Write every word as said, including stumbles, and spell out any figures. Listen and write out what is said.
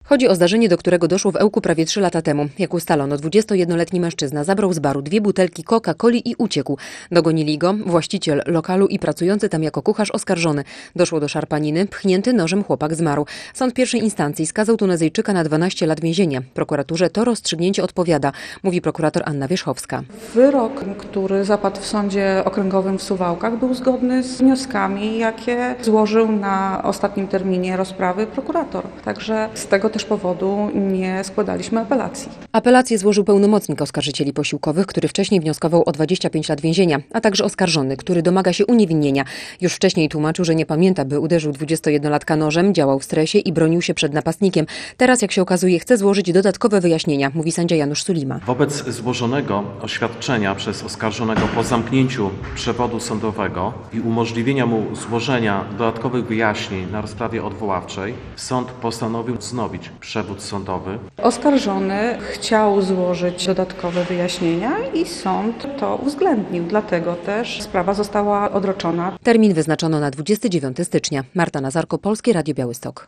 Chodzi o zdarzenie, do którego doszło w Ełku prawie trzy lata temu. Jak ustalono, dwudziestojednoletni mężczyzna zabrał z baru dwie butelki Coca-Coli i uciekł. Dogonili go właściciel lokalu i pracujący tam jako kucharz oskarżony. Doszło do szarpaniny, pchnięty nożem chłopak zmarł. Sąd pierwszej instancji skazał Tunezyjczyka na dwanaście lat więzienia. Prokuraturze to rozstrzygnięcie odpowiada, mówi prokurator Anna Wierzchowska. Wyrok, który zapadł w Sądzie Okręgowym w Suwałkach, był zgodny z wnioskami, jakie złożył na ostatnim terminie rozprawy prokurator. Także z tego też powodu nie składaliśmy apelacji. Apelację złożył pełnomocnik oskarżycieli posiłkowych, który wcześniej wnioskował o dwadzieścia pięć lat więzienia, a także oskarżony, który domaga się uniewinnienia. Już wcześniej tłumaczył, że nie pamięta, by uderzył dwudziestojednolatka nożem, działał w stresie i bronił się przed napastnikiem. Teraz, jak się okazuje, chce złożyć dodatkowe wyjaśnienia, mówi sędzia Janusz Sulima. Wobec złożonego oświadczenia przez oskarżonego po zamknięciu przewodu sądowego i umożliwienia mu złożenia dodatkowych wyjaśnień na rozprawie odwoławczej, sąd postanowił wznowić przewód sądowy. Oskarżony chciał złożyć dodatkowe wyjaśnienia i sąd to uwzględnił, dlatego też sprawa została odroczona. Termin wyznaczono na dwudziestego dziewiątego stycznia. Marta Nazarko, Polskie Radio Białystok.